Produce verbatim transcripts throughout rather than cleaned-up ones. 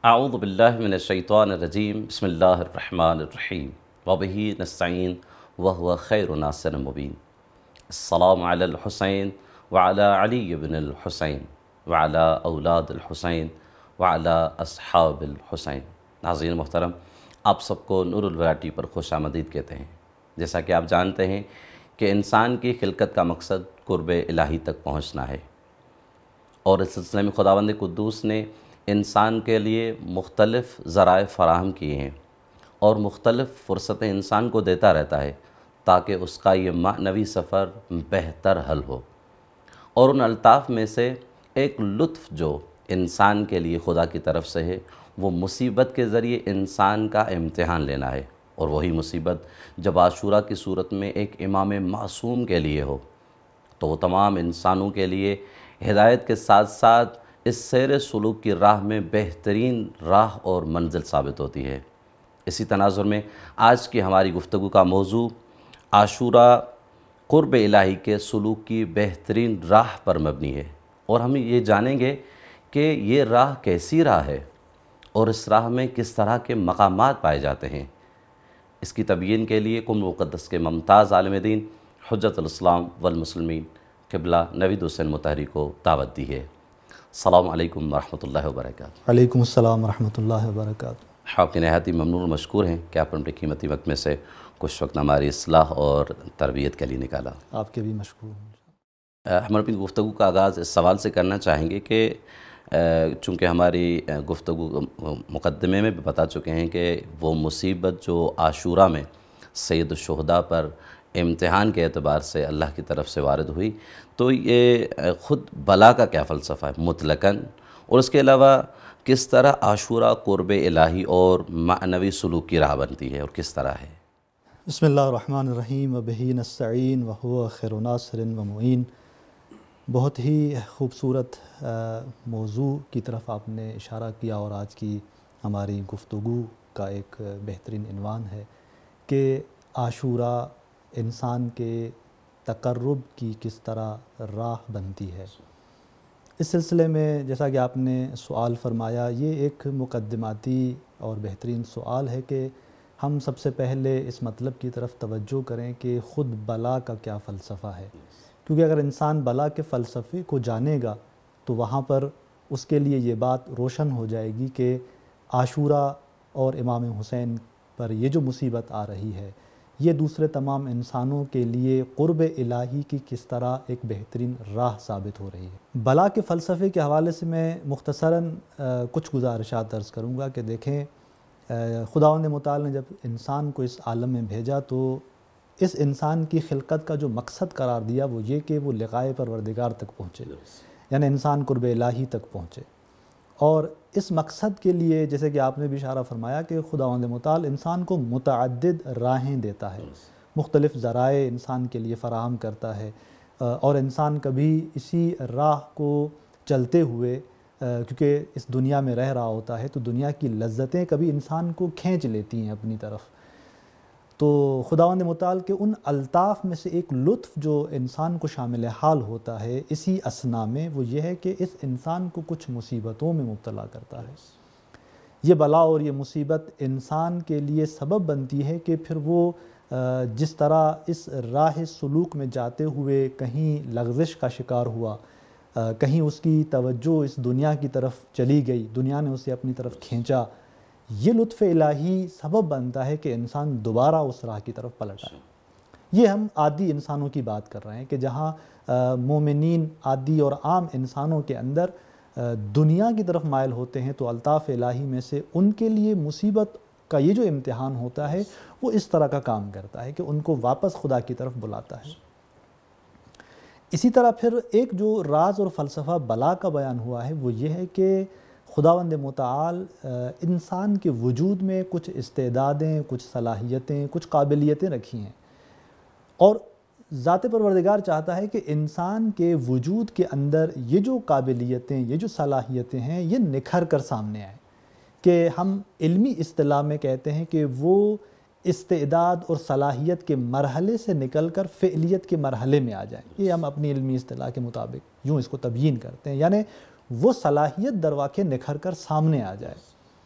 اعوذ باللہ من الشیطان الرجیم بسم اللہ الرحمن الرحیم وبہ نستعین وہو خیر ناصر مبین السلام علی الحسین وعلی علی بن الحسین وعلی اولاد الحسین وعلی اصحاب الحسین۔ ناظرین محترم، آپ سب کو نور الویراٹی پر خوش آمدید کہتے ہیں۔ جیسا کہ آپ جانتے ہیں کہ انسان کی خلقت کا مقصد قرب الہی تک پہنچنا ہے، اور اس سلسلے میں خداوند قدوس نے انسان کے لیے مختلف ذرائع فراہم کیے ہیں اور مختلف فرصتیں انسان کو دیتا رہتا ہے تاکہ اس کا یہ معنوی سفر بہتر حل ہو۔ اور ان الطاف میں سے ایک لطف جو انسان کے لیے خدا کی طرف سے ہے، وہ مصیبت کے ذریعے انسان کا امتحان لینا ہے، اور وہی مصیبت جب عاشورہ کی صورت میں ایک امام معصوم کے لیے ہو تو وہ تمام انسانوں کے لیے ہدایت کے ساتھ ساتھ اس سیر سلوک کی راہ میں بہترین راہ اور منزل ثابت ہوتی ہے۔ اسی تناظر میں آج کی ہماری گفتگو کا موضوع عاشورہ قرب الہی کے سلوک کی بہترین راہ پر مبنی ہے، اور ہم یہ جانیں گے کہ یہ راہ کیسی راہ ہے اور اس راہ میں کس طرح کے مقامات پائے جاتے ہیں۔ اس کی تبیین کے لیے قم مقدس کے ممتاز عالم دین حجت الاسلام والمسلمین قبلہ نوید حسین مطہری کو دعوت دی ہے۔ السلام علیکم ورحمۃ اللہ وبرکاتہ۔ علیکم السلام ورحمۃ اللہ وبرکاتہ۔ آپ کی نہایت ممنون و مشکور ہیں کہ آپ نے اپنے قیمتی وقت میں سے کچھ وقت ہماری اصلاح اور تربیت کے لیے نکالا۔ آپ کے بھی مشکور ہوں۔ ہم اپنی گفتگو کا آغاز اس سوال سے کرنا چاہیں گے کہ چونکہ ہماری گفتگو مقدمے میں بھی بتا چکے ہیں کہ وہ مصیبت جو عاشورہ میں سید الشہداء پر امتحان کے اعتبار سے اللہ کی طرف سے وارد ہوئی، تو یہ خود بلا کا کیا فلسفہ ہے مطلقاً، اور اس کے علاوہ کس طرح عاشورہ قرب الہی اور معنوی سلوک کی راہ بنتی ہے اور کس طرح ہے؟ بسم اللہ الرحمن الرحیم وبہ نستعین وہو خیر ناصر ومعین۔ بہت ہی خوبصورت موضوع کی طرف آپ نے اشارہ کیا، اور آج کی ہماری گفتگو کا ایک بہترین عنوان ہے کہ عاشورہ انسان کے تقرب کی کس طرح راہ بنتی ہے۔ اس سلسلے میں جیسا کہ آپ نے سوال فرمایا، یہ ایک مقدماتی اور بہترین سوال ہے کہ ہم سب سے پہلے اس مطلب کی طرف توجہ کریں کہ خود بلا کا کیا فلسفہ ہے، کیونکہ اگر انسان بلا کے فلسفے کو جانے گا تو وہاں پر اس کے لیے یہ بات روشن ہو جائے گی کہ عاشورہ اور امام حسین پر یہ جو مصیبت آ رہی ہے، یہ دوسرے تمام انسانوں کے لیے قرب الہی کی کس طرح ایک بہترین راہ ثابت ہو رہی ہے۔ بلا کے فلسفے کے حوالے سے میں مختصراً کچھ گزارشات عرض کروں گا کہ دیکھیں، خداوند متعال نے جب انسان کو اس عالم میں بھیجا تو اس انسان کی خلقت کا جو مقصد قرار دیا وہ یہ کہ وہ لقائے پروردگار تک پہنچے، یعنی انسان قرب الہی تک پہنچے۔ اور اس مقصد کے لیے جیسے کہ آپ نے بھی اشارہ فرمایا کہ خداوند متعال انسان کو متعدد راہیں دیتا ہے، مختلف ذرائع انسان کے لیے فراہم کرتا ہے، اور انسان کبھی اسی راہ کو چلتے ہوئے کیونکہ اس دنیا میں رہ رہا ہوتا ہے تو دنیا کی لذتیں کبھی انسان کو کھینچ لیتی ہیں اپنی طرف، تو خداوند متعال کے ان الطاف میں سے ایک لطف جو انسان کو شامل حال ہوتا ہے اسی اثنا میں، وہ یہ ہے کہ اس انسان کو کچھ مصیبتوں میں مبتلا کرتا ہے۔ یہ بلا اور یہ مصیبت انسان کے لیے سبب بنتی ہے کہ پھر وہ جس طرح اس راہ سلوک میں جاتے ہوئے کہیں لغزش کا شکار ہوا، کہیں اس کی توجہ اس دنیا کی طرف چلی گئی، دنیا نے اسے اپنی طرف کھینچا، یہ لطف الہی سبب بنتا ہے کہ انسان دوبارہ اس راہ کی طرف پلٹ آئے۔ یہ ہم عادی انسانوں کی بات کر رہے ہیں کہ جہاں مومنین عادی اور عام انسانوں کے اندر دنیا کی طرف مائل ہوتے ہیں تو الطاف الہی میں سے ان کے لیے مصیبت کا یہ جو امتحان ہوتا ہے وہ اس طرح کا کام کرتا ہے کہ ان کو واپس خدا کی طرف بلاتا ہے۔ اسی طرح پھر ایک جو راز اور فلسفہ بلا کا بیان ہوا ہے وہ یہ ہے کہ خداوند متعال انسان کے وجود میں کچھ استعدادیں، کچھ صلاحیتیں، کچھ قابلیتیں رکھی ہیں، اور ذات پروردگار چاہتا ہے کہ انسان کے وجود کے اندر یہ جو قابلیتیں، یہ جو صلاحیتیں ہیں، یہ نکھر کر سامنے آئیں، کہ ہم علمی اصطلاح میں کہتے ہیں کہ وہ استعداد اور صلاحیت کے مرحلے سے نکل کر فعلیت کے مرحلے میں آ جائیں۔ یہ ہم اپنی علمی اصطلاح کے مطابق یوں اس کو تبیین کرتے ہیں، یعنی وہ صلاحیت در واقع نکھر کر سامنے آ جائے۔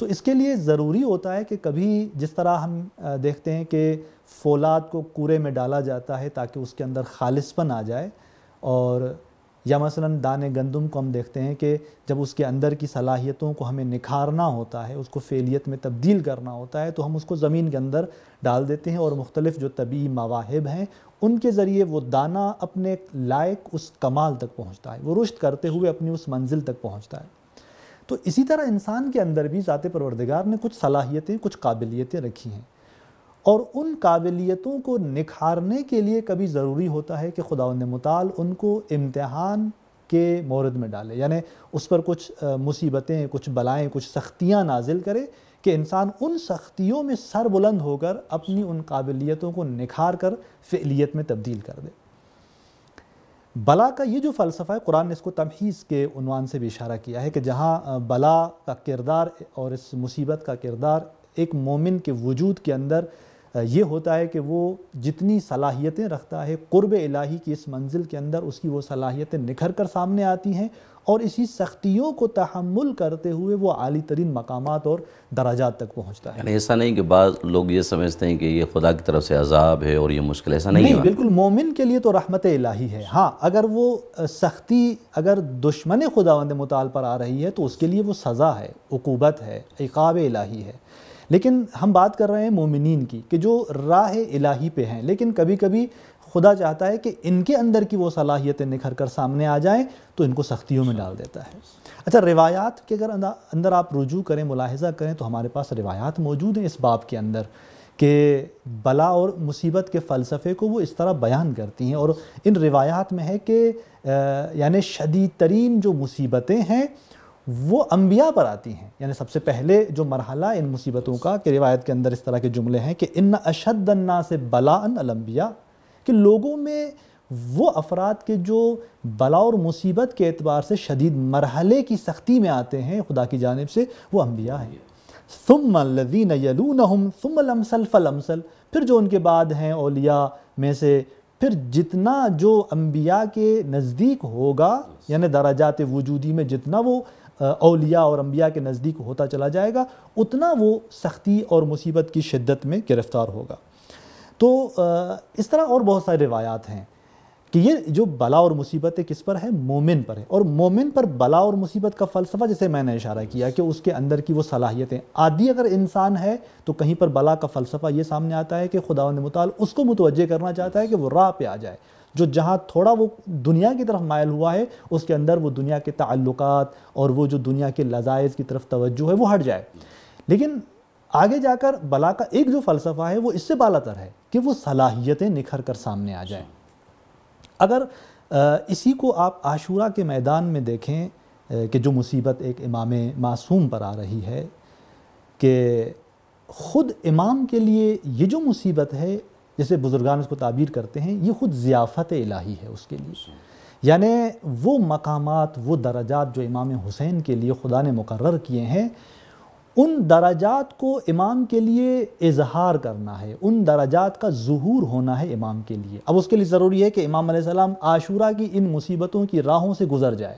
تو اس کے لیے ضروری ہوتا ہے کہ کبھی جس طرح ہم دیکھتے ہیں کہ فولاد کو کورے میں ڈالا جاتا ہے تاکہ اس کے اندر خالص پن آ جائے، اور یا مثلاً دانے گندم کو ہم دیکھتے ہیں کہ جب اس کے اندر کی صلاحیتوں کو ہمیں نکھارنا ہوتا ہے، اس کو فعلیت میں تبدیل کرنا ہوتا ہے، تو ہم اس کو زمین کے اندر ڈال دیتے ہیں اور مختلف جو طبعی مواہب ہیں ان کے ذریعے وہ دانہ اپنے لائق اس کمال تک پہنچتا ہے، وہ رشد کرتے ہوئے اپنی اس منزل تک پہنچتا ہے۔ تو اسی طرح انسان کے اندر بھی ذات پروردگار نے کچھ صلاحیتیں، کچھ قابلیتیں رکھی ہیں، اور ان قابلیتوں کو نکھارنے کے لیے کبھی ضروری ہوتا ہے کہ خداوند متعال ان کو امتحان کے مورد میں ڈالے، یعنی اس پر کچھ مصیبتیں، کچھ بلائیں، کچھ سختیاں نازل کرے کہ انسان ان سختیوں میں سر بلند ہو کر اپنی ان قابلیتوں کو نکھار کر فعلیت میں تبدیل کر دے۔ بلا کا یہ جو فلسفہ ہے، قرآن نے اس کو تمحیص کے عنوان سے بھی اشارہ کیا ہے کہ جہاں بلا کا کردار اور اس مصیبت کا کردار ایک مومن کے وجود کے اندر یہ ہوتا ہے کہ وہ جتنی صلاحیتیں رکھتا ہے قرب الہی کی اس منزل کے اندر اس کی وہ صلاحیتیں نکھر کر سامنے آتی ہیں، اور اسی سختیوں کو تحمل کرتے ہوئے وہ عالی ترین مقامات اور درجات تک پہنچتا ہے۔ یعنی ایسا نہیں کہ بعض لوگ یہ سمجھتے ہیں کہ یہ خدا کی طرف سے عذاب ہے اور یہ مشکل، ایسا نہیں ہے؟ نہیں، بالکل مومن کے لیے تو رحمت الہی ہے۔ ہاں، اگر وہ سختی اگر دشمن خداوند متعال پر آ رہی ہے تو اس کے لیے وہ سزا ہے، عقوبت ہے، عقاب الہی ہے، لیکن ہم بات کر رہے ہیں مومنین کی کہ جو راہ الہی پہ ہیں، لیکن کبھی کبھی خدا چاہتا ہے کہ ان کے اندر کی وہ صلاحیتیں نکھر کر سامنے آ جائیں تو ان کو سختیوں میں ڈال دیتا ہے۔ اچھا، روایات کے اگر اندر آپ رجوع کریں، ملاحظہ کریں تو ہمارے پاس روایات موجود ہیں اس باب کے اندر کہ بلا اور مصیبت کے فلسفے کو وہ اس طرح بیان کرتی ہیں، اور ان روایات میں ہے کہ یعنی شدید ترین جو مصیبتیں ہیں وہ انبیاء پر آتی ہیں۔ یعنی سب سے پہلے جو مرحلہ ان مصیبتوں کا کہ روایت کے اندر اس طرح کے جملے ہیں کہ ان اشد الناس بلاء الانبیاء، کہ لوگوں میں وہ افراد کے جو بلا اور مصیبت کے اعتبار سے شدید مرحلے کی سختی میں آتے ہیں خدا کی جانب سے، وہ انبیاء ہیں۔ ثم الذین یلونہم ثم الامثل فالامثل، پھر جو ان کے بعد ہیں اولیاء میں سے، پھر جتنا جو انبیاء کے نزدیک ہوگا، یعنی درجات وجودی میں جتنا وہ اولیاء اور انبیاء کے نزدیک ہوتا چلا جائے گا اتنا وہ سختی اور مصیبت کی شدت میں گرفتار ہوگا۔ تو اس طرح اور بہت سارے روایات ہیں کہ یہ جو بلا اور مصیبت کس پر ہے؟ مومن پر ہے، اور مومن پر بلا اور مصیبت کا فلسفہ جیسے میں نے اشارہ کیا کہ اس کے اندر کی وہ صلاحیتیں، عادی اگر انسان ہے تو کہیں پر بلا کا فلسفہ یہ سامنے آتا ہے کہ خداوند متعال اس کو متوجہ کرنا چاہتا ہے کہ وہ راہ پہ آ جائے، جو جہاں تھوڑا وہ دنیا کی طرف مائل ہوا ہے اس کے اندر وہ دنیا کے تعلقات اور وہ جو دنیا کے لذائذ کی طرف توجہ ہے وہ ہٹ جائے۔ لیکن آگے جا کر بلا کا ایک جو فلسفہ ہے وہ اس سے بالا تر ہے کہ وہ صلاحیتیں نکھر کر سامنے آ جائیں۔ اگر اسی کو آپ عاشورہ کے میدان میں دیکھیں کہ جو مصیبت ایک امام معصوم پر آ رہی ہے، کہ خود امام کے لیے یہ جو مصیبت ہے، جیسے بزرگان اس کو تعبیر کرتے ہیں، یہ خود ضیافت الہی ہے اس کے لیے، یعنی وہ مقامات، وہ درجات جو امام حسین کے لیے خدا نے مقرر کیے ہیں، ان درجات کو امام کے لیے اظہار کرنا ہے، ان درجات کا ظہور ہونا ہے امام کے لیے۔ اب اس کے لیے ضروری ہے کہ امام علیہ السلام عاشورہ کی ان مصیبتوں کی راہوں سے گزر جائے،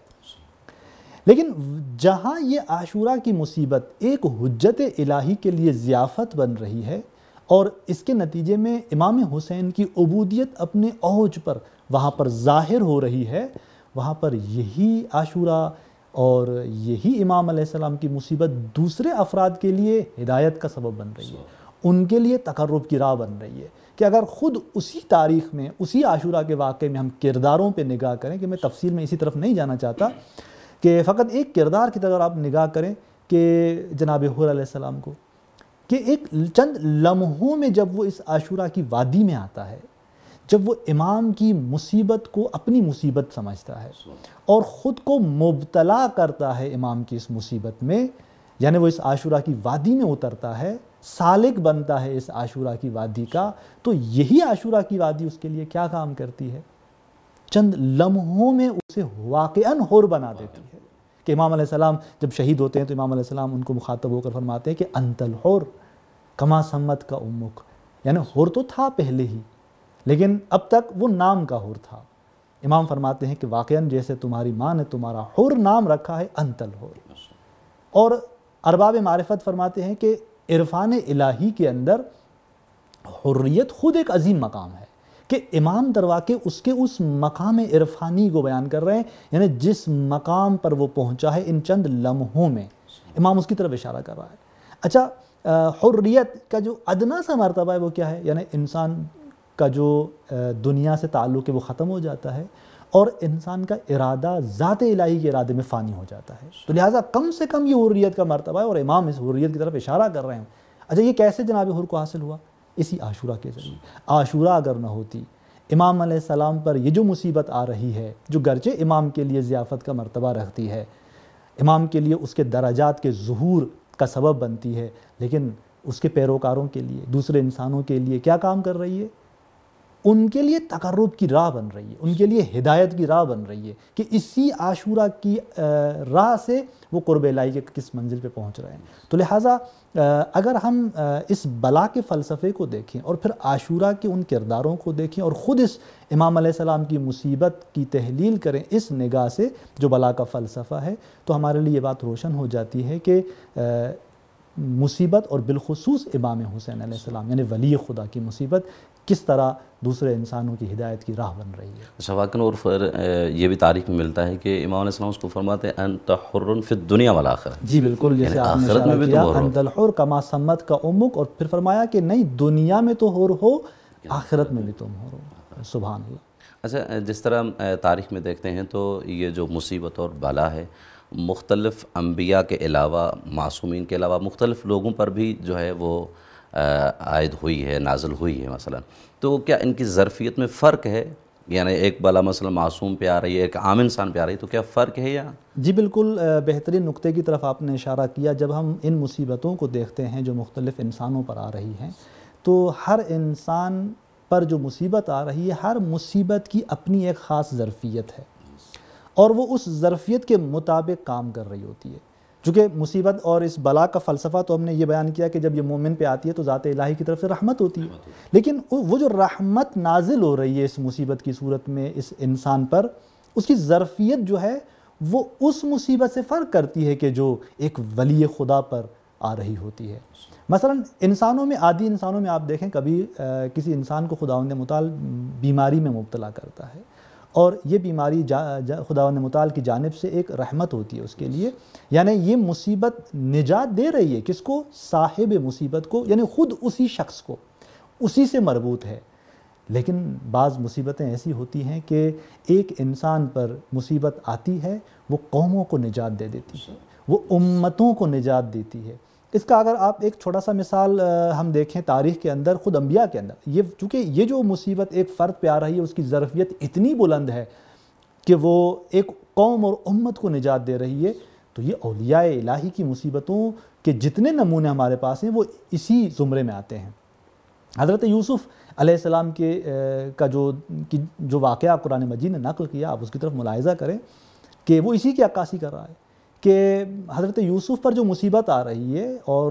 لیکن جہاں یہ عاشورہ کی مصیبت ایک حجت الہی کے لیے ضیافت بن رہی ہے اور اس کے نتیجے میں امام حسین کی عبودیت اپنے اوج پر وہاں پر ظاہر ہو رہی ہے، وہاں پر یہی عاشورہ اور یہی امام علیہ السلام کی مصیبت دوسرے افراد کے لیے ہدایت کا سبب بن رہی ہے، ان کے لیے تقرب کی راہ بن رہی ہے۔ کہ اگر خود اسی تاریخ میں، اسی عاشورہ کے واقعے میں ہم کرداروں پہ نگاہ کریں، کہ میں تفصیل میں اسی طرف نہیں جانا چاہتا، کہ فقط ایک کردار کی طرف آپ نگاہ کریں کہ جناب حر علیہ السلام کو، کہ ایک چند لمحوں میں جب وہ اس عاشورہ کی وادی میں آتا ہے، جب وہ امام کی مصیبت کو اپنی مصیبت سمجھتا ہے اور خود کو مبتلا کرتا ہے امام کی اس مصیبت میں، یعنی وہ اس عاشورہ کی وادی میں اترتا ہے، سالک بنتا ہے اس عاشورہ کی وادی کا، تو یہی عاشورہ کی وادی اس کے لیے کیا کام کرتی ہے؟ چند لمحوں میں اسے واقعاً حر بنا دیتی ہے۔ کہ امام علیہ السلام جب شہید ہوتے ہیں تو امام علیہ السلام ان کو مخاطب ہو کر فرماتے ہیں کہ انت الحر کما سمت کا امک، یعنی حر تو تھا پہلے ہی لیکن اب تک وہ نام کا حر تھا۔ امام فرماتے ہیں کہ واقعاً جیسے تمہاری ماں نے تمہارا حر نام رکھا ہے، انت الحر، اور ارباب معرفت فرماتے ہیں کہ عرفان الہی کے اندر حریت خود ایک عظیم مقام ہے، کہ امام در واقع اس کے اس مقام عرفانی کو بیان کر رہے ہیں، یعنی جس مقام پر وہ پہنچا ہے ان چند لمحوں میں امام اس کی طرف اشارہ کر رہا ہے۔ اچھا، حریت کا جو ادنا سا مرتبہ ہے وہ کیا ہے؟ یعنی انسان کا جو دنیا سے تعلق ہے وہ ختم ہو جاتا ہے اور انسان کا ارادہ ذات الہی کے ارادے میں فانی ہو جاتا ہے، تو لہٰذا کم سے کم یہ حریت کا مرتبہ ہے اور امام اس حریت کی طرف اشارہ کر رہے ہیں۔ اچھا، یہ کیسے جناب حر کو حاصل ہوا؟ اسی عاشورہ کے ذریعے۔ عاشورہ اگر نہ ہوتی، امام علیہ السلام پر یہ جو مصیبت آ رہی ہے، جو گرچہ امام کے لیے ضیافت کا مرتبہ رکھتی ہے، امام کے لیے اس کے درجات کے ظہور کا سبب بنتی ہے، لیکن اس کے پیروکاروں کے لیے، دوسرے انسانوں کے لیے کیا کام کر رہی ہے؟ ان کے لیے تقرب کی راہ بن رہی ہے، ان کے لیے ہدایت کی راہ بن رہی ہے کہ اسی عاشورہ کی راہ سے وہ قرب الہی کے کس منزل پہ پہنچ رہے ہیں۔ تو لہٰذا اگر ہم اس بلا کے فلسفے کو دیکھیں اور پھر عاشورہ کے ان کرداروں کو دیکھیں اور خود اس امام علیہ السلام کی مصیبت کی تحلیل کریں اس نگاہ سے جو بلا کا فلسفہ ہے، تو ہمارے لیے یہ بات روشن ہو جاتی ہے کہ مصیبت اور بالخصوص امام حسین علیہ السلام یعنی ولی خدا کی مصیبت کس طرح دوسرے انسانوں کی ہدایت کی راہ بن رہی ہے۔ شواکن، اور پھر یہ بھی تاریخ میں ملتا ہے کہ امام علیہ السلام اس کو فرماتے ہیں انت حر فی الدنیا والآخرہ۔ جی بالکل، جیسے آپ نے اشارہ کیا انت الحر کما سمت کا امک، اور پھر فرمایا کہ نہیں دنیا میں تو حر ہو، آخرت میں بھی تم حر ہو۔ سبحان اللہ۔ اچھا، جس طرح تاریخ میں دیکھتے ہیں تو یہ جو مصیبت اور بلا ہے مختلف انبیاء کے علاوہ، معصومین کے علاوہ مختلف لوگوں پر بھی جو ہے وہ عائد ہوئی ہے، نازل ہوئی ہے مثلا، تو کیا ان کی ظرفیت میں فرق ہے؟ یعنی ایک بلا مثلا معصوم پہ آ رہی ہے، ایک عام انسان پہ آ رہی ہے، تو کیا فرق ہے یا؟ جی بالکل، بہترین نقطے کی طرف آپ نے اشارہ کیا۔ جب ہم ان مصیبتوں کو دیکھتے ہیں جو مختلف انسانوں پر آ رہی ہیں، تو ہر انسان پر جو مصیبت آ رہی ہے، ہر مصیبت کی اپنی ایک خاص ظرفیت ہے اور وہ اس ظرفیت کے مطابق کام کر رہی ہوتی ہے۔ چونکہ مصیبت اور اس بلا کا فلسفہ تو ہم نے یہ بیان کیا کہ جب یہ مومن پہ آتی ہے تو ذات الہی کی طرف سے رحمت ہوتی ہے، لیکن وہ جو رحمت نازل ہو رہی ہے اس مصیبت کی صورت میں اس انسان پر، اس کی ظرفیت جو ہے وہ اس مصیبت سے فرق کرتی ہے کہ جو ایک ولی خدا پر آ رہی ہوتی ہے۔ مثلا انسانوں میں، عادی انسانوں میں آپ دیکھیں کبھی کسی انسان کو خداوند متعال بیماری میں مبتلا کرتا ہے اور یہ بیماری خداوند متعال کی جانب سے ایک رحمت ہوتی ہے اس کے لیے، یعنی یہ مصیبت نجات دے رہی ہے کس کو؟ صاحب مصیبت کو، یعنی خود اسی شخص کو، اسی سے مربوط ہے۔ لیکن بعض مصیبتیں ایسی ہوتی ہیں کہ ایک انسان پر مصیبت آتی ہے، وہ قوموں کو نجات دے دیتی ہے، وہ امتوں کو نجات دیتی ہے۔ اس کا اگر آپ ایک چھوٹا سا مثال ہم دیکھیں تاریخ کے اندر، خود انبیاء کے اندر، یہ چونکہ یہ جو مصیبت ایک فرد پہ آ رہی ہے اس کی ظرفیت اتنی بلند ہے کہ وہ ایک قوم اور امت کو نجات دے رہی ہے، تو یہ اولیاء الہی کی مصیبتوں کے جتنے نمونے ہمارے پاس ہیں وہ اسی زمرے میں آتے ہیں۔ حضرت یوسف علیہ السلام کے کا جو جو واقعہ قرآن مجید نے نقل کیا، آپ اس کی طرف ملاحظہ کریں کہ وہ اسی کی عکاسی کر رہا ہے کہ حضرت یوسف پر جو مصیبت آ رہی ہے اور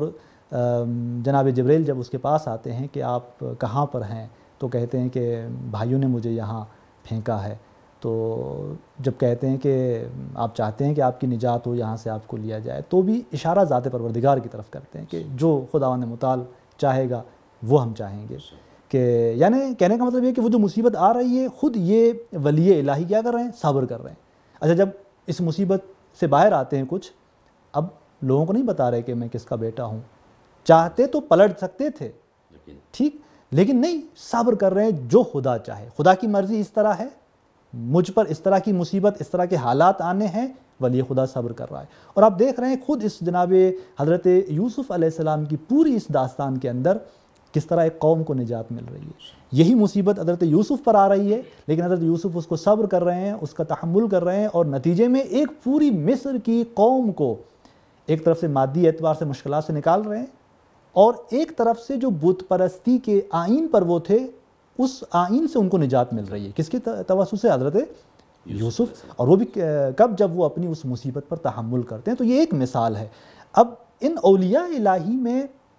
جناب جبریل جب اس کے پاس آتے ہیں کہ آپ کہاں پر ہیں، تو کہتے ہیں کہ بھائیوں نے مجھے یہاں پھینکا ہے، تو جب کہتے ہیں کہ آپ چاہتے ہیں کہ آپ کی نجات ہو، یہاں سے آپ کو لیا جائے، تو بھی اشارہ ذات پروردگار کی طرف کرتے ہیں کہ جو خداوند متعال چاہے گا وہ ہم چاہیں گے، کہ یعنی کہنے کا مطلب یہ کہ وہ جو مصیبت آ رہی ہے خود یہ ولی الہی کیا کر رہے ہیں؟ صبر کر رہے ہیں۔ اچھا، جب اس مصیبت سے باہر آتے ہیں کچھ، اب لوگوں کو نہیں بتا رہے کہ میں کس کا بیٹا ہوں، چاہتے تو پلٹ سکتے تھے، ٹھیک، لیکن نہیں، صبر کر رہے ہیں جو خدا چاہے، خدا کی مرضی اس طرح ہے، مجھ پر اس طرح کی مصیبت، اس طرح کے حالات آنے ہیں، ولی خدا صبر کر رہا ہے۔ اور آپ دیکھ رہے ہیں خود اس جناب حضرت یوسف علیہ السلام کی پوری اس داستان کے اندر کس طرح ایک قوم کو نجات مل رہی ہے۔ یہی مصیبت حضرت یوسف پر آ رہی ہے، لیکن حضرت یوسف اس کو صبر کر رہے ہیں، اس کا تحمل کر رہے ہیں، اور نتیجے میں ایک پوری مصر کی قوم کو ایک طرف سے مادی اعتبار سے مشکلات سے نکال رہے ہیں، اور ایک طرف سے جو بت پرستی کے آئین پر وہ تھے اس آئین سے ان کو نجات مل رہی ہے۔ کس کے توسط سے؟ حضرت یوسف، اور وہ بھی کب؟ جب وہ اپنی اس مصیبت پر تحمل کرتے ہیں۔ تو یہ ایک مثال ہے۔ اب ان اولیاء الہی میں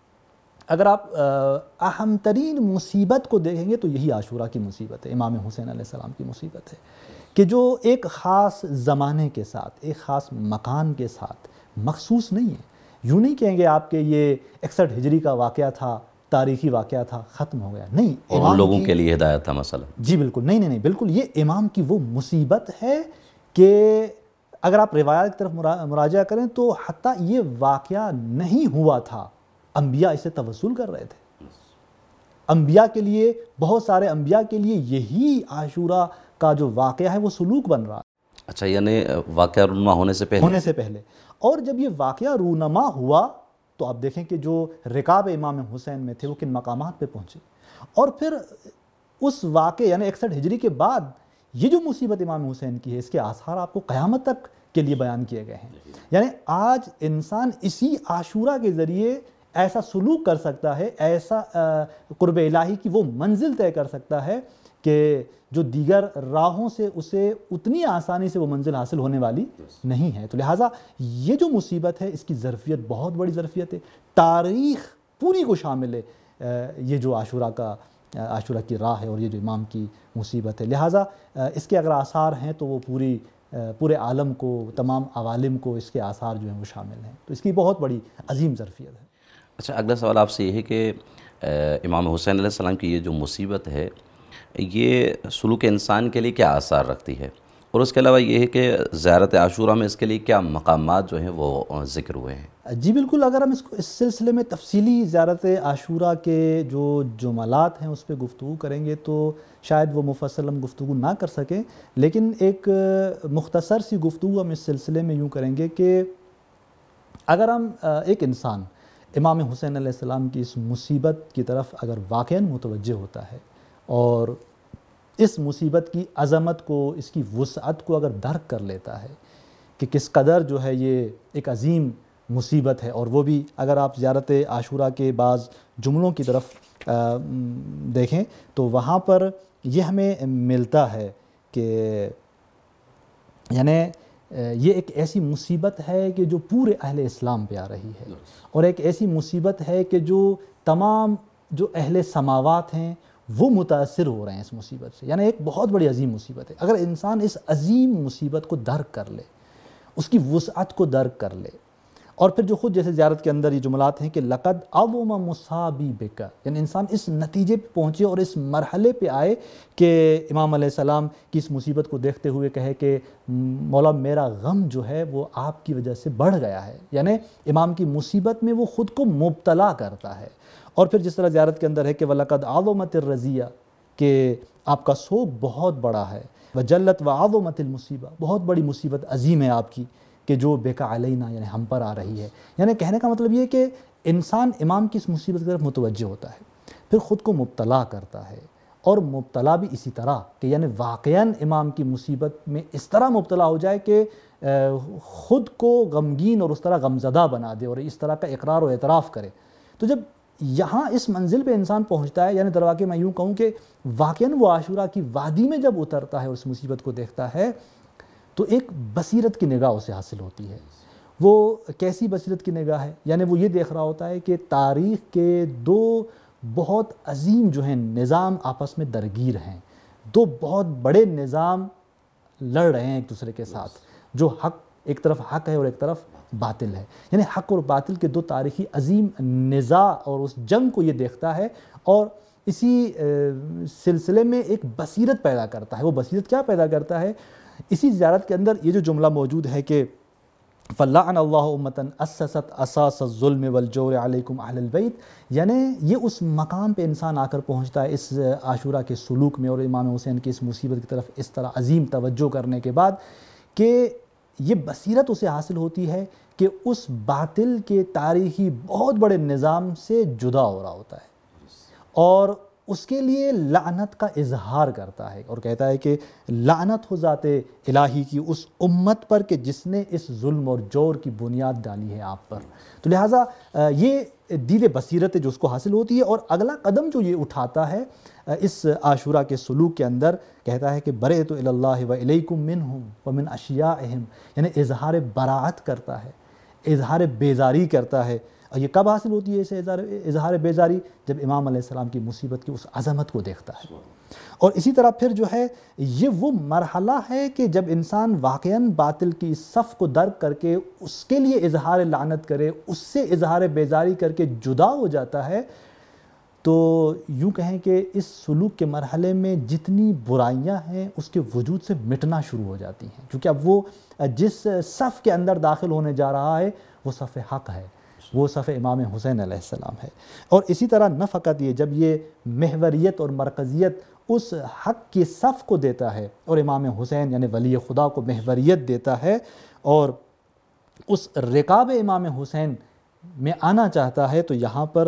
اگر آپ اہم ترین مصیبت کو دیکھیں گے تو یہی عاشورہ کی مصیبت ہے، امام حسین علیہ السلام کی مصیبت ہے، کہ جو ایک خاص زمانے کے ساتھ، ایک خاص مکان کے ساتھ مخصوص نہیں ہے، یوں نہیں کہیں گے آپ کہ یہ اکسٹھ ہجری کا واقعہ تھا، تاریخی واقعہ تھا، ختم ہو گیا، نہیں، اور ان لوگوں کے لیے ہدایت تھا مثلا. جی بالکل، نہیں نہیں نہیں بالکل، یہ امام کی وہ مصیبت ہے کہ اگر آپ روایات کی طرف مراجعہ کریں تو حتیٰ یہ واقعہ نہیں ہوا تھا، انبیاء اسے توسل کر رہے تھے. انبیاء کے لیے، بہت سارے انبیاء کے لیے یہی عاشورہ کا جو واقعہ ہے وہ سلوک بن رہا. اچھا، یعنی واقعہ رونما ہونے سے پہلے ہونے سے پہلے اور جب یہ واقعہ رونما ہوا تو آپ دیکھیں کہ جو رکاب امام حسین میں تھے وہ کن مقامات پہ پہنچے. اور پھر اس واقعے یعنی اکسٹھ ہجری کے بعد یہ جو مصیبت امام حسین کی ہے، اس کے آثار آپ کو قیامت تک کے لیے بیان کیے گئے ہیں. یعنی آج انسان اسی عاشورہ کے ذریعے ایسا سلوک کر سکتا ہے، ایسا قرب الہی کی وہ منزل طے کر سکتا ہے کہ جو دیگر راہوں سے اسے اتنی آسانی سے وہ منزل حاصل ہونے والی نہیں ہے. تو لہٰذا یہ جو مصیبت ہے اس کی ظرفیت بہت بڑی ظرفیت ہے، تاریخ پوری کو شامل ہے یہ جو عاشورہ کا عاشورہ کی راہ ہے اور یہ جو امام کی مصیبت ہے. لہٰذا اس کے اگر آثار ہیں تو وہ پوری پورے عالم کو، تمام عوالم کو اس کے آثار جو ہیں وہ شامل ہیں. تو اس کی بہت بڑی عظیم ظرفیت ہے. اچھا، اگلا سوال آپ سے یہ ہے کہ امام حسین علیہ السلام کی یہ جو مصیبت ہے یہ سلوک انسان کے لیے کیا آثار رکھتی ہے، اور اس کے علاوہ یہ ہے کہ زیارت عاشورہ میں اس کے لیے کیا مقامات جو ہیں وہ ذکر ہوئے ہیں؟ جی بالکل، اگر ہم اس کو اس سلسلے میں تفصیلی زیارت عاشورہ کے جو جملات ہیں اس پہ گفتگو کریں گے تو شاید وہ مفصل ہم گفتگو نہ کر سکیں، لیکن ایک مختصر سی گفتگو ہم اس سلسلے میں یوں کریں گے کہ اگر ہم ایک انسان امام حسین علیہ السلام کی اس مصیبت کی طرف اگر واقعاً متوجہ ہوتا ہے اور اس مصیبت کی عظمت کو، اس کی وسعت کو اگر درک کر لیتا ہے کہ کس قدر جو ہے یہ ایک عظیم مصیبت ہے، اور وہ بھی اگر آپ زیارت عاشورہ کے بعض جملوں کی طرف دیکھیں تو وہاں پر یہ ہمیں ملتا ہے کہ یعنی یہ ایک ایسی مصیبت ہے کہ جو پورے اہل اسلام پہ آ رہی ہے، اور ایک ایسی مصیبت ہے کہ جو تمام جو اہل سماوات ہیں وہ متاثر ہو رہے ہیں اس مصیبت سے. یعنی ایک بہت بڑی عظیم مصیبت ہے. اگر انسان اس عظیم مصیبت کو درک کر لے، اس کی وسعت کو درک کر لے، اور پھر جو خود جیسے زیارت کے اندر یہ جملات ہیں کہ لقد عظم مصابی بک، یعنی انسان اس نتیجے پہ پہنچے اور اس مرحلے پہ آئے کہ امام علیہ السلام کی اس مصیبت کو دیکھتے ہوئے کہے کہ مولا میرا غم جو ہے وہ آپ کی وجہ سے بڑھ گیا ہے. یعنی امام کی مصیبت میں وہ خود کو مبتلا کرتا ہے. اور پھر جس طرح زیارت کے اندر ہے کہ وَلَقَدْ عَظُمَتِ الرَّزِيَّةُ، کہ آپ کا سوگ بہت بڑا ہے، وَجَلَّتْ وَعَظُمَتِ الْمُصِيبَةُ، بہت بڑی مصیبت عظیم ہے آپ کی کہ جو بِكَ عَلَيْنَا یعنی ہم پر آ رہی ہے. یعنی کہنے کا مطلب یہ ہے کہ انسان امام کی اس مصیبت کی طرف متوجہ ہوتا ہے، پھر خود کو مبتلا کرتا ہے، اور مبتلا بھی اسی طرح کہ یعنی واقعاً امام کی مصیبت میں اس طرح مبتلا ہو جائے کہ خود کو غمگین اور اس طرح غمزدہ بنا دے اور اس طرح کا اقرار و اعتراف کرے. تو جب یہاں اس منزل پہ انسان پہنچتا ہے، یعنی در واقع میں یوں کہوں کہ واقعاً وہ عاشورہ کی وادی میں جب اترتا ہے اور اس مصیبت کو دیکھتا ہے تو ایک بصیرت کی نگاہ اسے حاصل ہوتی ہے. وہ کیسی بصیرت کی نگاہ ہے؟ یعنی وہ یہ دیکھ رہا ہوتا ہے کہ تاریخ کے دو بہت عظیم جو ہیں نظام آپس میں درگیر ہیں، دو بہت بڑے نظام لڑ رہے ہیں ایک دوسرے کے ساتھ، جو حق ایک طرف حق ہے اور ایک طرف باطل ہے. یعنی حق اور باطل کے دو تاریخی عظیم نزاع اور اس جنگ کو یہ دیکھتا ہے اور اسی سلسلے میں ایک بصیرت پیدا کرتا ہے. وہ بصیرت کیا پیدا کرتا ہے؟ اسی زیارت کے اندر یہ جو جملہ موجود ہے کہ فَلَعَنَ اللَّهُ أُمَّةً أَسَّسَتْ أَسَاسَ الظُّلْمِ وَالْجَوْرِ عَلَيْكُمْ أَهْلَ الْبَيْتِ، یعنی یہ اس مقام پہ انسان آ کر پہنچتا ہے اس عاشورہ کے سلوک میں اور امام حسین کی اس مصیبت کی طرف اس طرح عظیم توجہ کرنے کے بعد کہ یہ بصیرت اسے حاصل ہوتی ہے کہ اس باطل کے تاریخی بہت بڑے نظام سے جدا ہو رہا ہوتا ہے اور اس کے لیے لعنت کا اظہار کرتا ہے اور کہتا ہے کہ لعنت ہو ذات الہی کی اس امت پر کہ جس نے اس ظلم اور جور کی بنیاد ڈالی ہے آپ پر. تو لہٰذا یہ دید بصیرت ہے جو اس کو حاصل ہوتی ہے، اور اگلا قدم جو یہ اٹھاتا ہے اس عاشورہ کے سلوک کے اندر کہتا ہے کہ برئت الی اللہ و الیکم منہم ومن اشیاءہم، یعنی اظہار براعت کرتا ہے، اظہار بیزاری کرتا ہے اور یہ کب حاصل ہوتی ہے اسے اظہار بیزاری؟ جب امام علیہ السلام کی مصیبت کی اس عظمت کو دیکھتا ہے۔ اور اسی طرح پھر جو ہے یہ وہ مرحلہ ہے کہ جب انسان واقعاً باطل کی اس صف کو درک کر کے اس کے لیے اظہار لعنت کرے، اس سے اظہار بیزاری کر کے جدا ہو جاتا ہے، تو یوں کہیں کہ اس سلوک کے مرحلے میں جتنی برائیاں ہیں اس کے وجود سے مٹنا شروع ہو جاتی ہیں، کیونکہ اب وہ جس صف کے اندر داخل ہونے جا رہا ہے وہ صف حق ہے، وہ صف امام حسین علیہ السلام ہے۔ اور اسی طرح نہ فقط یہ، جب یہ محوریت اور مرکزیت اس حق کی صف کو دیتا ہے اور امام حسین یعنی ولی خدا کو محوریت دیتا ہے اور اس رکاب امام حسین میں آنا چاہتا ہے، تو یہاں پر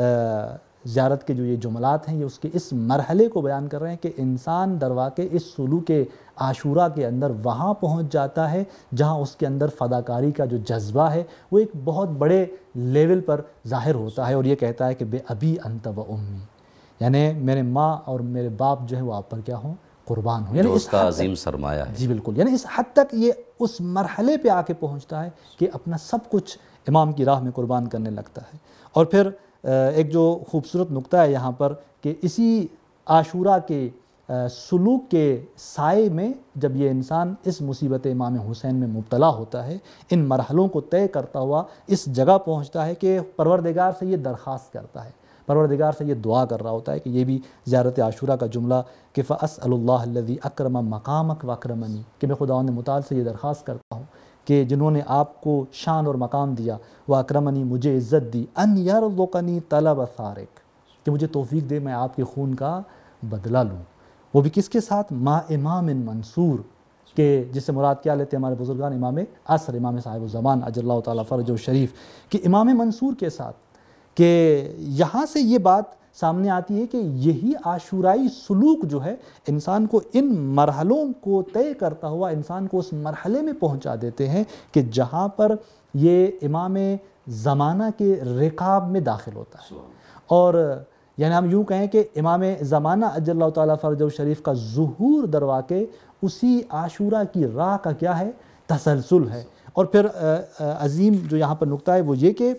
زیارت کے جو یہ جملات ہیں یہ اس کے اس مرحلے کو بیان کر رہے ہیں کہ انسان در واقع اس سلوک عاشورہ کے اندر وہاں پہنچ جاتا ہے جہاں اس کے اندر فداکاری کا جو جذبہ ہے وہ ایک بہت بڑے لیول پر ظاہر ہوتا ہے، اور یہ کہتا ہے کہ بے ابی انت و امی، یعنی میرے ماں اور میرے باپ جو ہے وہ آپ پر کیا ہوں؟ قربان ہوں، یعنی جو اس کا عظیم سرمایہ ہے۔ جی بالکل، یعنی اس حد تک یہ اس مرحلے پہ آ کے پہنچتا ہے کہ اپنا سب کچھ امام کی راہ میں قربان کرنے لگتا ہے۔ اور پھر ایک جو خوبصورت نقطہ ہے یہاں پر کہ اسی عاشورہ کے سلوک کے سائے میں جب یہ انسان اس مصیبت امام حسین میں مبتلا ہوتا ہے، ان مرحلوں کو طے کرتا ہوا اس جگہ پہنچتا ہے کہ پروردگار سے یہ درخواست کرتا ہے، پروردگار سے یہ دعا کر رہا ہوتا ہے کہ یہ بھی زیارت عاشورہ کا جملہ کہ فَأَسْأَلُ اللَّهَ الَّذِي أَكْرَمَ مَقَامَكَ وَأَكْرَمَنِي، کہ میں خداوند متعال سے یہ درخواست کرتا ہوں کہ جنہوں نے آپ کو شان اور مقام دیا، وَأَكْرَمَنِي مجھے عزت دی، أَنْ يَرْزُقَنِي طَلَبَ ثَارِقٍ، کہ مجھے توفیق دے میں آپ کے خون کا بدلہ لوں، وہ بھی کس کے ساتھ؟ مَا امام منصور، کہ جس سے مراد کیا لیتے ہیں ہمارے بزرگان؟ امام عصر، امام صاحب الزمان اجل اللہ تعالیٰ فرجہ الشریف، کہ امام منصور کے ساتھ، کہ یہاں سے یہ بات سامنے آتی ہے کہ یہی عاشورائی سلوک جو ہے انسان کو ان مرحلوں کو طے کرتا ہوا انسان کو اس مرحلے میں پہنچا دیتے ہیں کہ جہاں پر یہ امام زمانہ کے رکاب میں داخل ہوتا ہے، اور یعنی ہم یوں کہیں کہ امام زمانہ اجل اللہ تعالیٰ فرجہ الشریف کا ظہور در واقع اسی عاشورہ کی راہ کا کیا ہے؟ تسلسل ہے۔ اور پھر عظیم جو یہاں پر نقطہ ہے وہ یہ کہ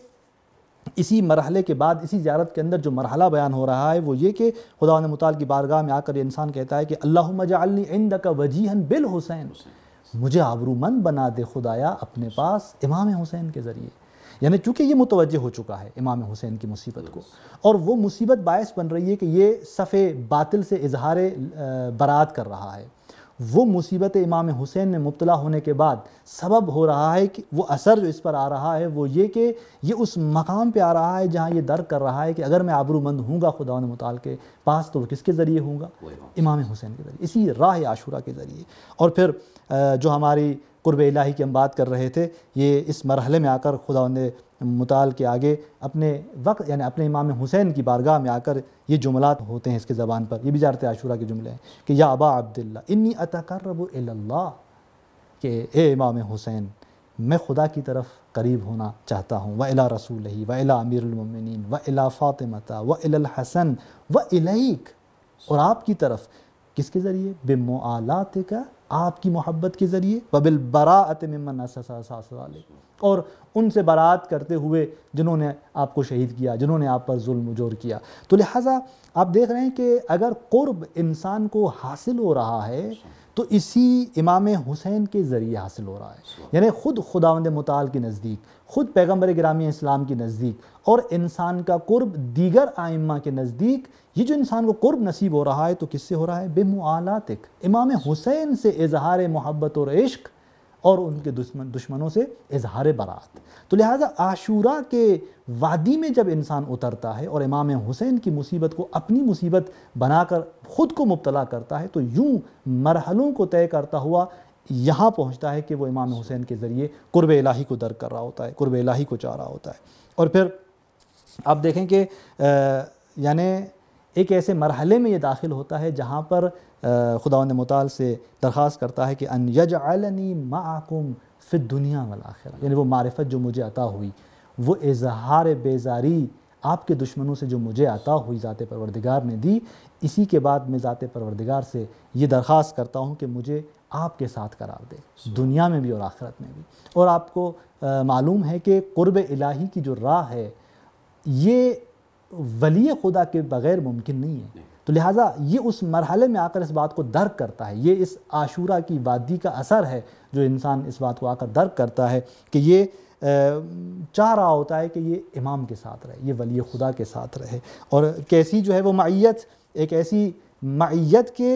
اسی مرحلے کے بعد اسی زیارت کے اندر جو مرحلہ بیان ہو رہا ہے وہ یہ کہ خداوند متعال کی بارگاہ میں آ کر یہ انسان کہتا ہے کہ اللہم اجعلنی عندک وجیہا بالحسین، مجھے آبرومند بنا دے خدایا اپنے پاس امام حسین کے ذریعے، یعنی چونکہ یہ متوجہ ہو چکا ہے امام حسین کی مصیبت کو، اور وہ مصیبت باعث بن رہی ہے کہ یہ صف باطل سے اظہار برات کر رہا ہے، وہ مصیبت امام حسین میں مبتلا ہونے کے بعد سبب ہو رہا ہے کہ وہ اثر جو اس پر آ رہا ہے وہ یہ کہ یہ اس مقام پہ آ رہا ہے جہاں یہ درک کر رہا ہے کہ اگر میں آبرومند ہوں گا خداوند متعال کے پاس تو وہ کس کے ذریعے ہوں گا؟ امام حسین کے ذریعے، اسی راہ عاشورہ کے ذریعے۔ اور پھر جو ہماری قرب الہی کی ہم بات کر رہے تھے، یہ اس مرحلے میں آ کر خداوند متعال کے آگے اپنے وقت یعنی اپنے امام حسین کی بارگاہ میں آ کر یہ جملات ہوتے ہیں اس کے زبان پر، یہ بھی زیارت عاشورہ کے جملے ہیں کہ یا ابا عبداللہ انی اتقرب الی اللہ، کہ اے امام حسین میں خدا کی طرف قریب ہونا چاہتا ہوں، وَإِلَى رَسُولِهِ وَإِلَى أَمِيرِ الْمُؤْمِنِينَ وَإِلَى فاطمة وَإِلَى الْحَسَنِ وَإِلَيْكَ، اور آپ کی طرف کس کے ذریعے؟ بِمُعَالَاتِكَ، آپ کی محبت کے ذریعے، وَبِالْبَرَاءَةِ مِمَّنْ أَسَّسَ أَسَاسَ ذَلِكَ، اور ان سے برات کرتے ہوئے جنہوں نے آپ کو شہید کیا، جنہوں نے آپ پر ظلم و جور کیا۔ تو لہٰذا آپ دیکھ رہے ہیں کہ اگر قرب انسان کو حاصل ہو رہا ہے تو اسی امام حسین کے ذریعے حاصل ہو رہا ہے، یعنی خود خداوند متعال کے نزدیک، خود پیغمبر گرامی اسلام کے نزدیک، اور انسان کا قرب دیگر ائمہ کے نزدیک، یہ جو انسان کو قرب نصیب ہو رہا ہے تو کس سے ہو رہا ہے؟ بمعالاتک، امام حسین سے اظہار محبت اور عشق، اور ان کے دشمن دشمنوں سے اظہار برات۔ تو لہٰذا عاشورہ کے وادی میں جب انسان اترتا ہے اور امام حسین کی مصیبت کو اپنی مصیبت بنا کر خود کو مبتلا کرتا ہے تو یوں مرحلوں کو طے کرتا ہوا یہاں پہنچتا ہے کہ وہ امام حسین کے ذریعے قرب الہی کو درک کر رہا ہوتا ہے، قرب الہی کو چاہ رہا ہوتا ہے۔ اور پھر آپ دیکھیں کہ یعنی ایک ایسے مرحلے میں یہ داخل ہوتا ہے جہاں پر خداوند متعال سے درخواست کرتا ہے کہ ان یجعلنی معکم فی الدنیا والآخرہ، یعنی وہ معرفت جو مجھے عطا ہوئی وہ اظہار بیزاری آپ کے دشمنوں سے جو مجھے عطا ہوئی ذات پروردگار نے دی، اسی کے بعد میں ذات پروردگار سے یہ درخواست کرتا ہوں کہ مجھے آپ کے ساتھ قرار دے، دنیا میں بھی اور آخرت میں بھی۔ اور آپ کو معلوم ہے کہ قرب الہی کی جو راہ ہے یہ ولی خدا کے بغیر ممکن نہیں ہے، تو لہٰذا یہ اس مرحلے میں آ کر اس بات کو درک کرتا ہے، یہ اس عاشورہ کی وادی کا اثر ہے جو انسان اس بات کو آ کر درک کرتا ہے کہ یہ چاہ رہا ہوتا ہے کہ یہ امام کے ساتھ رہے، یہ ولی خدا کے ساتھ رہے، اور کیسی جو ہے وہ معیت، ایک ایسی معیت کے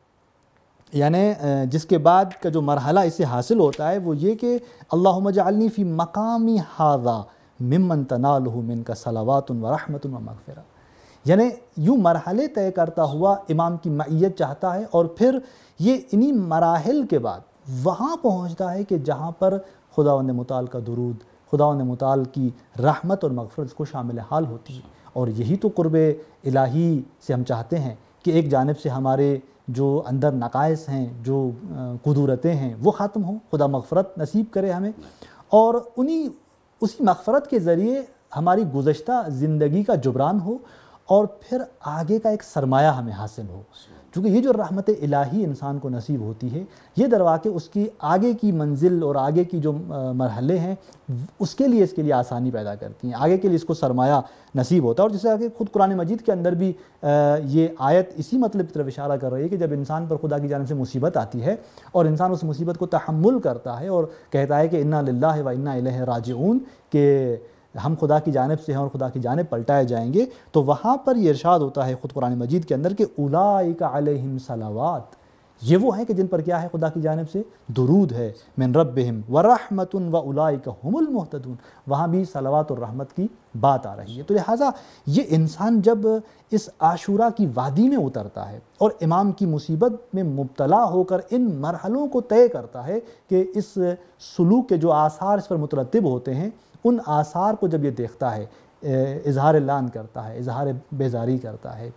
یعنی جس کے بعد کا جو مرحلہ اسے حاصل ہوتا ہے وہ یہ کہ اللہم اجعلنی فی مقامی ھذا ممن تنالہ منک صلوات و رحمت و مغفرہ، یعنی یوں مرحلے طے کرتا ہوا امام کی معیت چاہتا ہے، اور پھر یہ انہی مراحل کے بعد وہاں پہنچتا ہے کہ جہاں پر خداوند متعال کا درود، خداوند متعال کی رحمت اور مغفرت کو شامل حال ہوتی ہے۔ اور یہی تو قرب الہی سے ہم چاہتے ہیں کہ ایک جانب سے ہمارے جو اندر نقائص ہیں، جو قدورتیں ہیں وہ ختم ہوں، خدا مغفرت نصیب کرے ہمیں، اور انہی اسی مغفرت کے ذریعے ہماری گزشتہ زندگی کا جبران ہو، اور پھر آگے کا ایک سرمایہ ہمیں حاصل ہو، چونکہ یہ جو رحمت الہی انسان کو نصیب ہوتی ہے یہ درواقع اس کی آگے کی منزل اور آگے کی جو مرحلے ہیں اس کے لیے اس کے لیے آسانی پیدا کرتی ہیں، آگے کے لیے اس کو سرمایہ نصیب ہوتا ہے۔ اور جس طرح کہ خود قرآن مجید کے اندر بھی یہ آیت اسی مطلب کی طرف اشارہ کر رہی ہے کہ جب انسان پر خدا کی جانب سے مصیبت آتی ہے اور انسان اس مصیبت کو تحمل کرتا ہے اور کہتا ہے کہ انا للہ و انا الیہ راجعون، کہ ہم خدا کی جانب سے ہیں اور خدا کی جانب پلٹائے جائیں گے، تو وہاں پر یہ ارشاد ہوتا ہے خود قرآن مجید کے اندر کہ اولئک علیہم صلوات، یہ وہ ہیں کہ جن پر کیا ہے خدا کی جانب سے درود ہے، من ربہم ورحمۃ واولئک هم المہتدون، وہاں بھی صلوات اور رحمت کی بات آ رہی ہے۔ تو لہٰذا یہ انسان جب اس عاشورہ کی وادی میں اترتا ہے اور امام کی مصیبت میں مبتلا ہو کر ان مرحلوں کو طے کرتا ہے کہ اس سلوک کے جو آثار اس پر مترتب ہوتے ہیں ان آثار کو جب یہ دیکھتا ہے، اظہار لعن کرتا ہے، اظہار بیزاری کرتا ہے،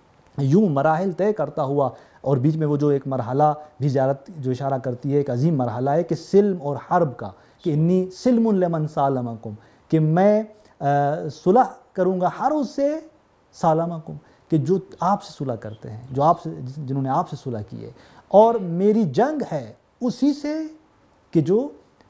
یوں مراحل طے کرتا ہوا، اور بیچ میں وہ جو ایک مرحلہ بھی زیارت جو اشارہ کرتی ہے ایک عظیم مرحلہ ہے کہ سلم اور حرب کا، کہ انی سلم لمن سالمکم، کہ میں صلح کروں گا ہر اس سے سالمکم، کہ جو آپ سے صلح کرتے ہیں، جو آپ سے جنہوں نے آپ سے صلح کی ہے، اور میری جنگ ہے اسی سے کہ جو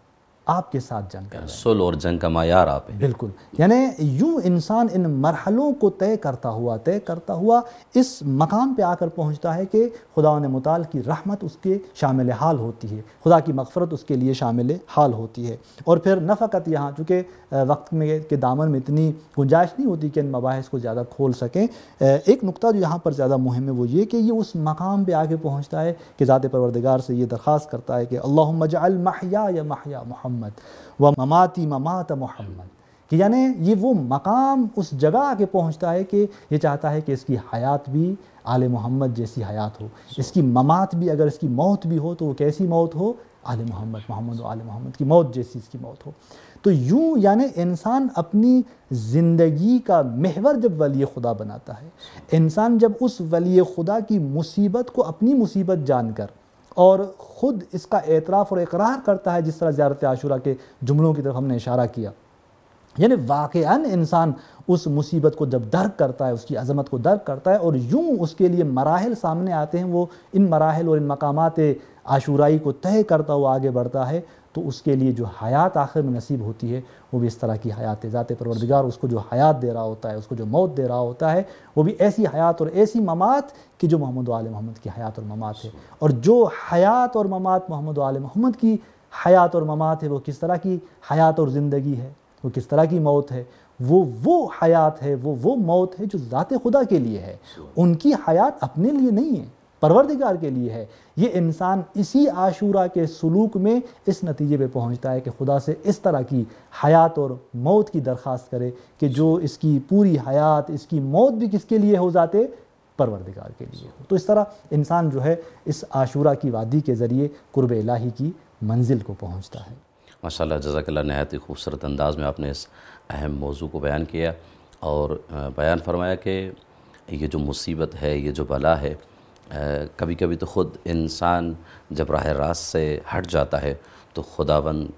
آپ کے ساتھ جنگ کر رہے ہیں۔ صلح اور جنگ کا معیار آپ ہے۔ بالکل، یعنی یوں انسان ان مرحلوں کو طے کرتا ہوا طے کرتا ہوا اس مقام پہ آ کر پہنچتا ہے کہ خداوند متعال کی رحمت اس کے شامل حال ہوتی ہے، خدا کی مغفرت اس کے لیے شامل حال ہوتی ہے۔ اور پھر نہ فقط یہاں، چونکہ وقت میں کے دامن میں اتنی گنجائش نہیں ہوتی کہ ان مباحث کو زیادہ کھول سکیں، ایک نقطہ جو یہاں پر زیادہ مہم ہے وہ یہ کہ یہ اس مقام پہ آ کے پہنچتا ہے کہ ذات پروردگار سے یہ درخواست کرتا ہے کہ اللہم اجعل محیای محیا محمد و مماتی ممات محمد، کہ یعنی یہ وہ مقام اس جگہ آ کے پہنچتا ہے کہ یہ چاہتا ہے کہ اس کی حیات بھی آل محمد جیسی حیات ہو، اس کی ممات بھی، اگر اس کی موت بھی ہو تو وہ کیسی موت ہو، آل محمد محمد و آل محمد کی موت جیسی اس کی موت ہو۔ تو یوں یعنی انسان اپنی زندگی کا محور جب ولی خدا بناتا ہے، انسان جب اس ولی خدا کی مصیبت کو اپنی مصیبت جان کر اور خود اس کا اعتراف اور اقرار کرتا ہے، جس طرح زیارت عاشورہ کے جملوں کی طرف ہم نے اشارہ کیا، یعنی واقعاً انسان اس مصیبت کو جب درک کرتا ہے، اس کی عظمت کو درک کرتا ہے، اور یوں اس کے لیے مراحل سامنے آتے ہیں، وہ ان مراحل اور ان مقامات عاشورائی کو طے کرتا ہوا آگے بڑھتا ہے، تو اس کے لیے جو حیات آخر میں نصیب ہوتی ہے وہ بھی اس طرح کی حیات ہے۔ ذات پروردگار اس کو جو حیات دے رہا ہوتا ہے، اس کو جو موت دے رہا ہوتا ہے، وہ بھی ایسی حیات اور ایسی ممات کہ جو محمد و آل محمد کی حیات اور ممات ہے۔ اور جو حیات اور ممات محمد و آل محمد کی حیات اور ممات ہے وہ کس طرح کی حیات اور زندگی ہے، وہ کس طرح کی موت ہے، وہ وہ حیات ہے، وہ وہ موت ہے جو ذات خدا کے لیے ہے، ان کی حیات اپنے لیے نہیں ہے، پروردگار کے لیے ہے۔ یہ انسان اسی عاشورہ کے سلوک میں اس نتیجے پہ پہنچتا ہے کہ خدا سے اس طرح کی حیات اور موت کی درخواست کرے کہ جو اس کی پوری حیات، اس کی موت بھی کس کے لیے ہو، ذات پروردگار کے لیے ہو۔ تو اس طرح انسان جو ہے اس عاشورہ کی وادی کے ذریعے قرب الہی کی منزل کو پہنچتا ہے۔ ماشاءاللہ، جزاک اللہ، نہایت ہی خوبصورت انداز میں آپ نے اس اہم موضوع کو بیان کیا اور بیان فرمایا کہ یہ جو مصیبت ہے، یہ جو بلا ہے، کبھی کبھی تو خود انسان جب راہ راست سے ہٹ جاتا ہے تو خداوند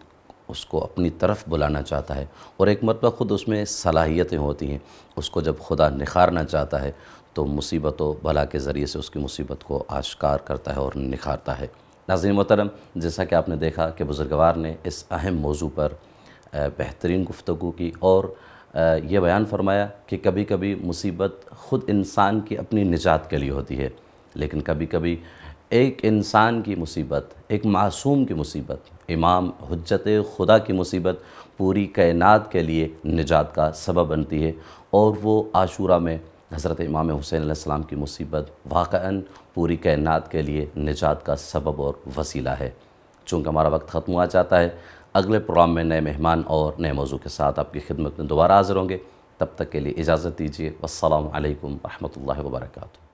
اس کو اپنی طرف بلانا چاہتا ہے، اور ایک مرتبہ خود اس میں صلاحیتیں ہوتی ہیں، اس کو جب خدا نکھارنا چاہتا ہے تو مصیبت و بلا کے ذریعے سے اس کی مصیبت کو آشکار کرتا ہے اور نکھارتا ہے۔ ناظرین محترم، جیسا کہ آپ نے دیکھا کہ بزرگوار نے اس اہم موضوع پر بہترین گفتگو کی، اور یہ بیان فرمایا کہ کبھی کبھی مصیبت خود انسان کی اپنی نجات کے لیے ہوتی ہے، لیکن کبھی کبھی ایک انسان کی مصیبت، ایک معصوم کی مصیبت، امام حجت خدا کی مصیبت پوری کائنات کے لیے نجات کا سبب بنتی ہے، اور وہ عاشورہ میں حضرت امام حسین علیہ السلام کی مصیبت واقعاً پوری کائنات کے لیے نجات کا سبب اور وسیلہ ہے۔ چونکہ ہمارا وقت ختم ہوا چاہتا ہے، اگلے پروگرام میں نئے مہمان اور نئے موضوع کے ساتھ آپ کی خدمت میں دوبارہ حاضر ہوں گے۔ تب تک کے لیے اجازت دیجیے۔ والسلام علیکم ورحمۃ اللہ وبرکاتہ۔